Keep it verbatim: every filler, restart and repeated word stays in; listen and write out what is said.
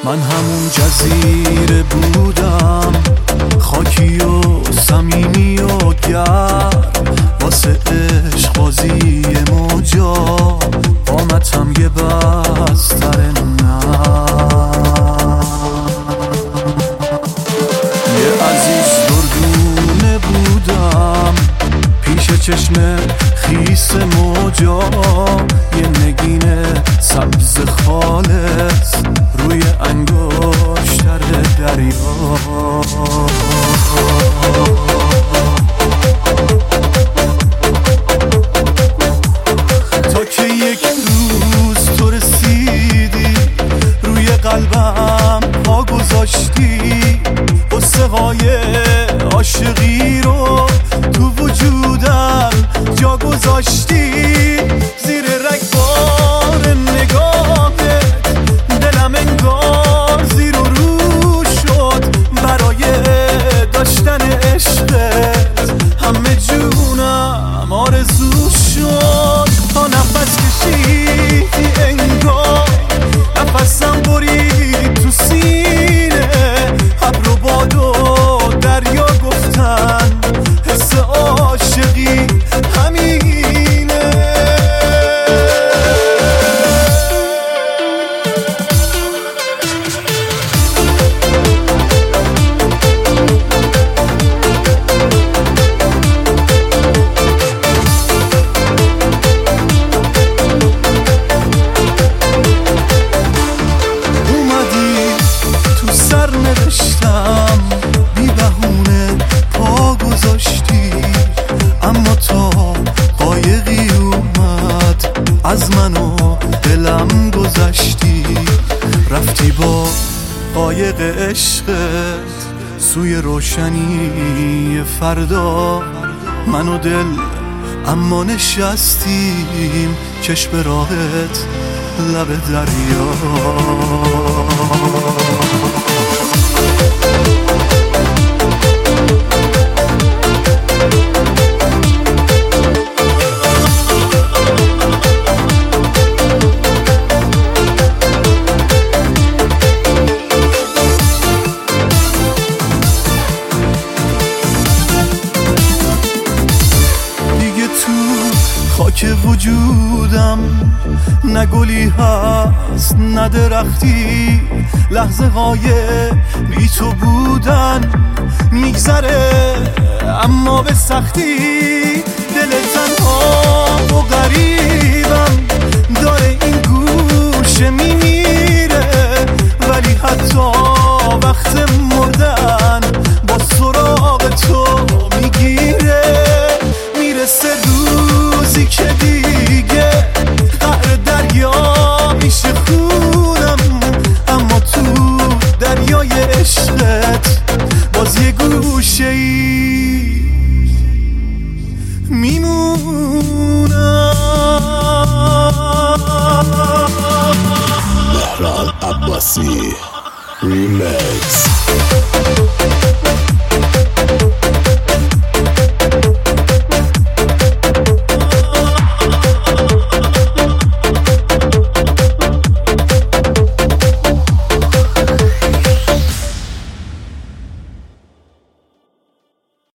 من همون جزیره بودم، خاکی و صمیمی و گرم، واسه عشق بازی موجا قامتم یه بستر نم. یه عزیز دردونه بودم پیش چشم خیس موجا، یه نگین سبز خالص روی انگشتر دریا. تا که یک روز تو رسیدی روی قلبم پا گذاشتی، قصه های عاشقی رو تو وجودم جا گذاشتی. زیر رگبار نگاهت دلم انگار زیر و رو شد برای داشتن عشقت، همه جونم آرزو شد. تا نفس کشیدی انگار نفسم برید تو سینه، ابر و باد و دریا گفتن حس عاشقی همینه. اومدی تو سر نوشتم بی بهونه پا گذاشتی، اما تا قایقی اومد از من و دلم گذشتی. رفتی با قایق عشقت سوی روشنی فردا، من و دل اما نشستیم چشم راحت لب دریا. خاک وجودم نه گلی هست نه درختی، لحظه های بی تو بودن میگذره اما به سختی. دل تنها و غریبم داره این گوشه میمیره، ولی حتی وقت مردن با سراغ تو میگیره. میرسه روزی که دیگه قعر دریا میشه خونم، اما تو دریای عشقت باز یه گوشه ای میمونم. مهران عباسی ریمیکس.